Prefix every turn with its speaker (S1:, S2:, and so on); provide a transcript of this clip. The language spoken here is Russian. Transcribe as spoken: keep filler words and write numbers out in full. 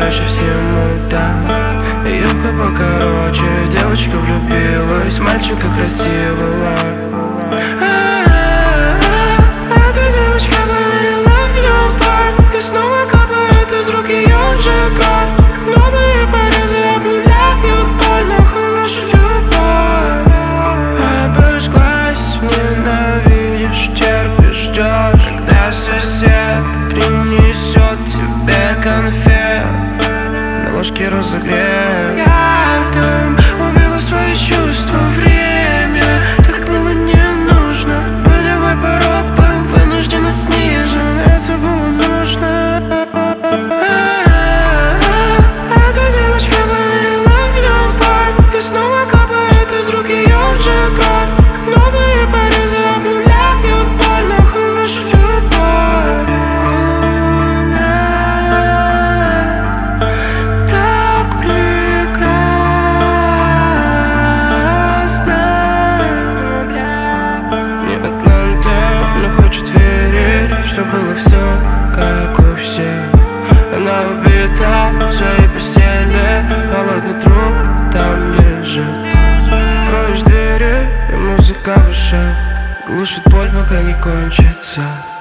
S1: чаще всему так. Юбка покороче, девочка влюбилась в мальчика красивого. Когда сосед принесет тебе конфет на ложке разогрев. Я там убила свои чувства, время так было не нужно. Болевой порог был вынужденно снижен, это было нужно. Эта девочка поверила в любовь, и снова капает из рук ее же кровь. Новые порезы обнуляют боль, нахуй вашу любовь. Луна так прекрасна. Не Атланта, но хочет верить, что было все как у всех. Она убита в своей постели, холодный труп там лежит. Кроешь двери, и музыка в ушах глушит боль, пока не кончится.